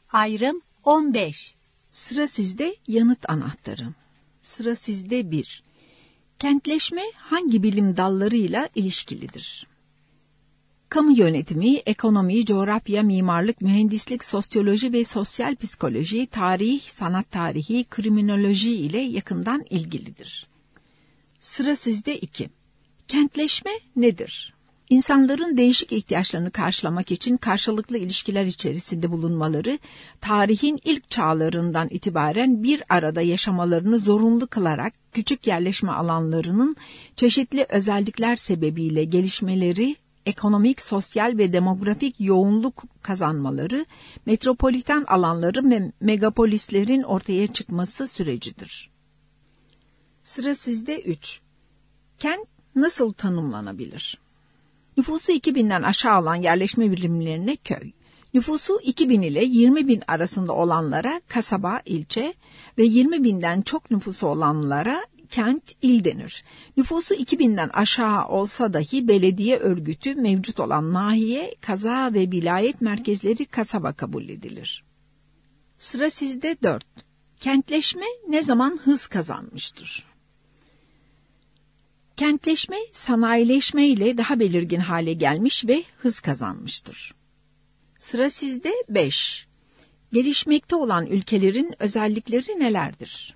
Ayrım 15. Sıra sizde yanıt anahtarı. Sıra sizde 1. Kentleşme hangi bilim dallarıyla ilişkilidir? Kamu yönetimi, ekonomi, coğrafya, mimarlık, mühendislik, sosyoloji ve sosyal psikoloji, tarih, sanat tarihi, kriminoloji ile yakından ilgilidir. Sıra sizde 2. Kentleşme nedir? İnsanların değişik ihtiyaçlarını karşılamak için karşılıklı ilişkiler içerisinde bulunmaları, tarihin ilk çağlarından itibaren bir arada yaşamalarını zorunlu kılarak küçük yerleşme alanlarının çeşitli özellikler sebebiyle gelişmeleri, ekonomik, sosyal ve demografik yoğunluk kazanmaları, metropoliten alanları ve megapolislerin ortaya çıkması sürecidir. Sıra sizde 3. Kent nasıl tanımlanabilir? Nüfusu 2000'den aşağı olan yerleşme birimlerine köy, nüfusu 2000 ile 20.000 arasında olanlara kasaba, ilçe ve 20.000'den çok nüfusu olanlara kent, il denir. Nüfusu 2000'den aşağı olsa dahi belediye örgütü mevcut olan nahiye, kaza ve vilayet merkezleri kasaba kabul edilir. Sıra sizde 4. Kentleşme ne zaman hız kazanmıştır? Kentleşme, sanayileşme ile daha belirgin hale gelmiş ve hız kazanmıştır. Sıra sizde 5. Gelişmekte olan ülkelerin özellikleri nelerdir?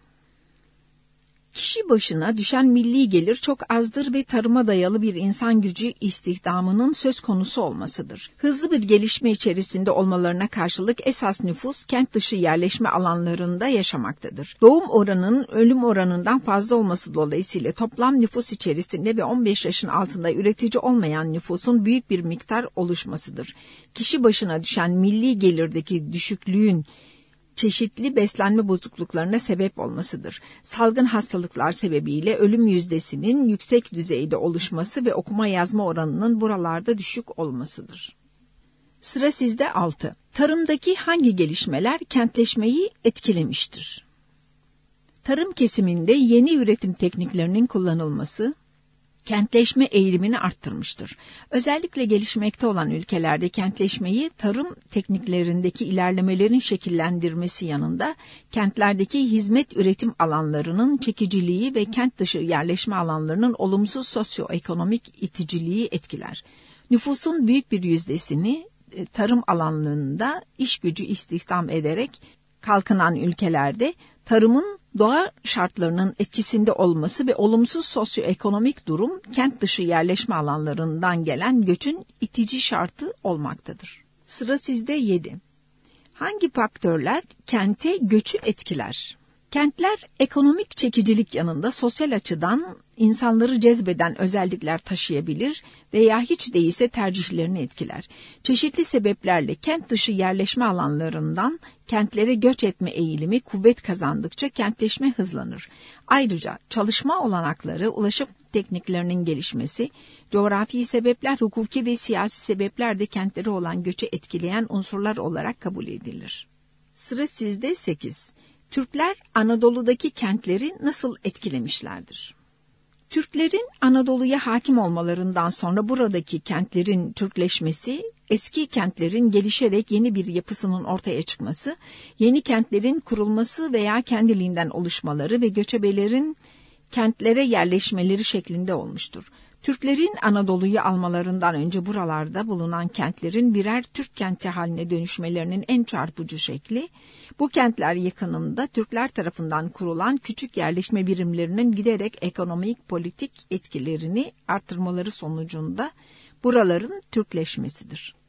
Kişi başına düşen milli gelir çok azdır ve tarıma dayalı bir insan gücü istihdamının söz konusu olmasıdır. Hızlı bir gelişme içerisinde olmalarına karşılık esas nüfus kent dışı yerleşme alanlarında yaşamaktadır. Doğum oranının ölüm oranından fazla olması dolayısıyla toplam nüfus içerisinde ve 15 yaşın altında üretici olmayan nüfusun büyük bir miktar oluşmasıdır. Kişi başına düşen milli gelirdeki düşüklüğün çeşitli beslenme bozukluklarına sebep olmasıdır. Salgın hastalıklar sebebiyle ölüm yüzdesinin yüksek düzeyde oluşması ve okuma yazma oranının buralarda düşük olmasıdır. Sıra sizde 6. Tarımdaki hangi gelişmeler kentleşmeyi etkilemiştir? Tarım kesiminde yeni üretim tekniklerinin kullanılması, kentleşme eğilimini arttırmıştır. Özellikle gelişmekte olan ülkelerde kentleşmeyi tarım tekniklerindeki ilerlemelerin şekillendirmesi yanında kentlerdeki hizmet üretim alanlarının çekiciliği ve kent dışı yerleşme alanlarının olumsuz sosyoekonomik iticiliği etkiler. Nüfusun büyük bir yüzdesini tarım alanlarında iş gücü istihdam ederek kalkınan ülkelerde tarımın doğa şartlarının etkisinde olması ve olumsuz sosyoekonomik durum kent dışı yerleşme alanlarından gelen göçün itici şartı olmaktadır. Sıra sizde 7. Hangi faktörler kente göçü etkiler? Kentler ekonomik çekicilik yanında sosyal açıdan insanları cezbeden özellikler taşıyabilir veya hiç değilse tercihlerini etkiler. Çeşitli sebeplerle kent dışı yerleşme alanlarından kentlere göç etme eğilimi kuvvet kazandıkça kentleşme hızlanır. Ayrıca çalışma olanakları, ulaşım tekniklerinin gelişmesi, coğrafi sebepler, hukuki ve siyasi sebepler de kentlere olan göçü etkileyen unsurlar olarak kabul edilir. Sıra sizde 8. Türkler Anadolu'daki kentleri nasıl etkilemişlerdir? Türklerin Anadolu'ya hakim olmalarından sonra buradaki kentlerin Türkleşmesi, eski kentlerin gelişerek yeni bir yapısının ortaya çıkması, yeni kentlerin kurulması veya kendiliğinden oluşmaları ve göçebelerin kentlere yerleşmeleri şeklinde olmuştur. Türklerin Anadolu'yu almalarından önce buralarda bulunan kentlerin birer Türk kenti haline dönüşmelerinin en çarpıcı şekli, bu kentler yakınında Türkler tarafından kurulan küçük yerleşme birimlerinin giderek ekonomik politik etkilerini artırmaları sonucunda buraların Türkleşmesidir.